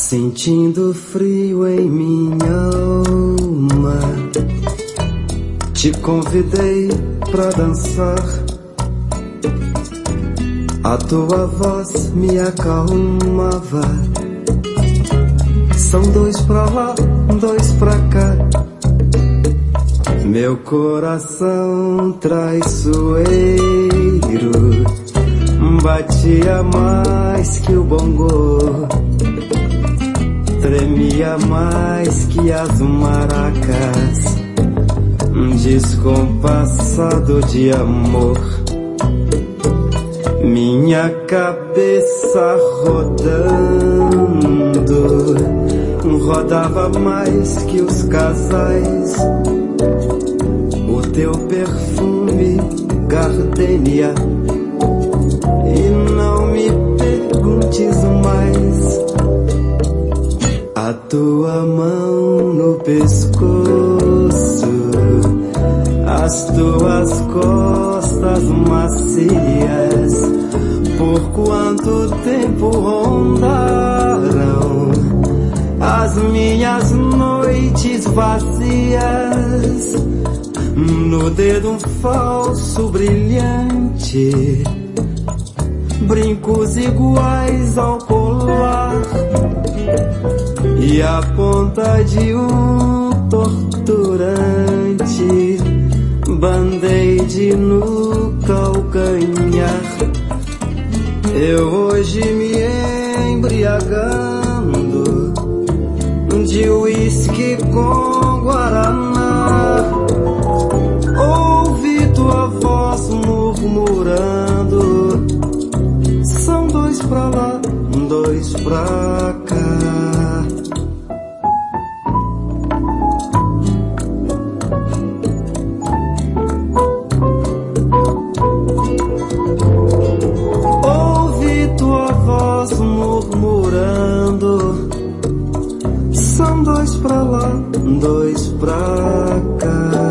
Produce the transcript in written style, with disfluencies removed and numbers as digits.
Sentindo frio em minha alma, te convidei pra dançar. A tua voz me acalmava. São dois pra lá, dois pra cá. Meu coração traiçoeiro batia mais que o bongô, tremia mais que as maracas, descompassado de amor. Minha cabeça rodando, rodava mais que os casais. O teu perfume, gardenia. E não me perguntes mais. A tua mão no pescoço, as tuas costas macias, por quanto tempo rondaram as minhas noites vazias. No dedo um falso brilhante, brincos iguais ao colar, e a ponta de um torturante band-aid no calcanhar. Eu hoje me embriagando de uísque com guaraná, ouvi tua voz murmurando: são dois pra lá, dois pra cá. Ouvi tua voz murmurando: são dois pra lá, dois pra cá.